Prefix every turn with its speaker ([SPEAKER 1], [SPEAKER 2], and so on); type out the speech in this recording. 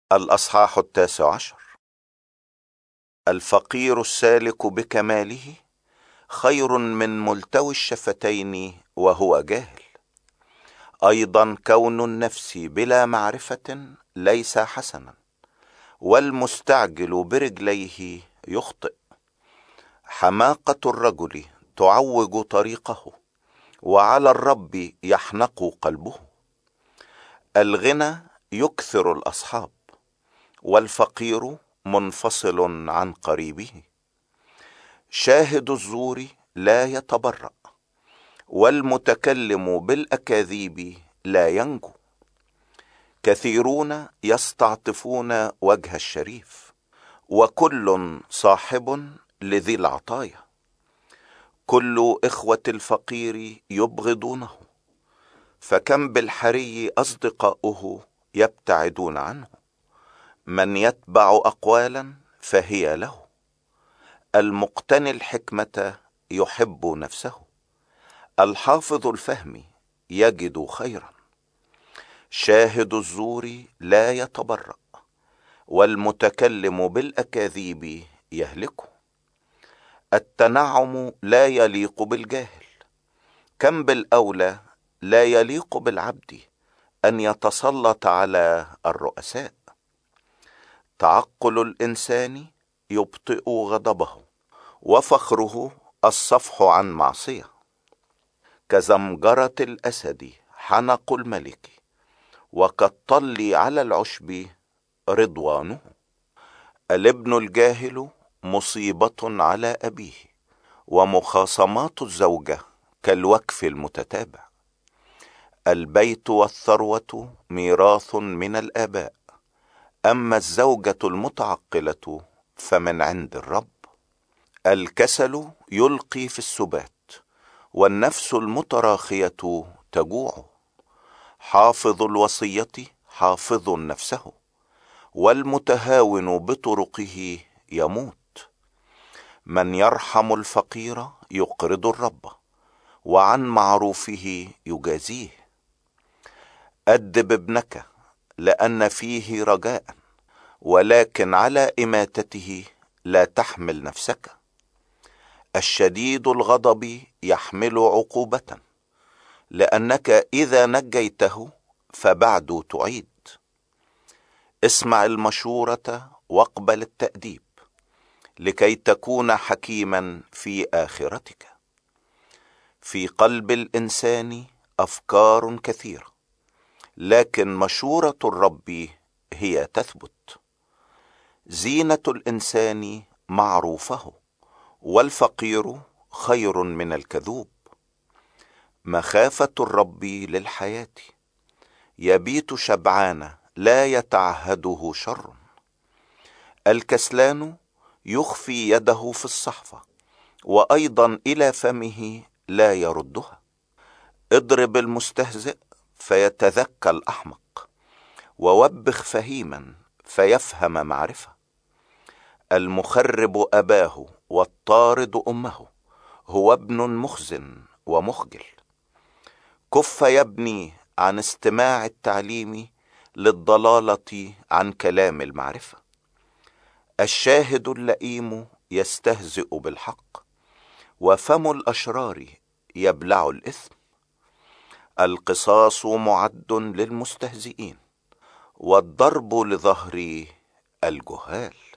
[SPEAKER 1] الأصحاح 19. الفقير السالك بكماله خير من ملتوي الشفتين وهو جاهل. أيضا كون النفس بلا معرفة ليس حسنا، والمستعجل برجليه يخطئ. حماقة الرجل تعوج طريقه، وعلى الرب يحنق قلبه. الغنى يكثر الأصحاب، والفقير منفصل عن قريبه. شاهد الزور لا يتبرأ، والمتكلم بالأكاذيب لا ينجو. كثيرون يستعطفون وجه الشريف، وكل صاحب لذي العطايا. كل إخوة الفقير يبغضونه، فكم بالحري أصدقاؤه يبتعدون عنه. من يتبع أقوالا فهي له، المقتني الحكمة يحب نفسه. الحافظ الفهم يجد خيرا. شاهد الزور لا يتبرأ، والمتكلم بالأكاذيب يهلك. التنعم لا يليق بالجاهل، كم بالأولى لا يليق بالعبد أن يتسلط على الرؤساء. تعقل الإنسان يبطئ غضبه، وفخره الصفح عن معصية. كزمجرة الأسد حنق الملك، وكالطل على العشب رضوانه. الابن الجاهل مصيبة على أبيه، ومخاصمات الزوجة كالوكف المتتابع. البيت والثروة ميراث من الآباء، أما الزوجة المتعقلة فمن عند الرب. الكسل يلقي في السبات، والنفس المتراخية تجوع. حافظ الوصية حافظ نفسه، والمتهاون بطرقه يموت. من يرحم الفقير يقرض الرب، وعن معروفه يجازيه. أدب ابنك لأن فيه رجاء، ولكن على إماتته لا تحمل نفسك. الشديد الغضب يحمل عقوبة، لأنك إذا نجيته فبعد تعيد. اسمع المشورة واقبل التأديب، لكي تكون حكيما في آخرتك. في قلب الإنسان أفكار كثيرة، لكن مشورة الرب هي تثبت. زينة الإنسان معروفه، والفقير خير من الكذوب. مخافة الرب للحياة، يبيت شبعان لا يتعهده شر. الكسلان يخفي يده في الصحفة، وأيضا إلى فمه لا يردها. اضرب المستهزئ فيتذكى الأحمق، ووبخ فهيما فيفهم معرفة. المخرب أباه والطارد أمه، هو ابن مخزن ومخجل. كف يا ابني عن استماع التعليم، للضلالة عن كلام المعرفة. الشاهد اللئيم يستهزئ بالحق، وفم الأشرار يبلع الإثم. القصاص معد للمستهزئين، والضرب لظهر الجهال.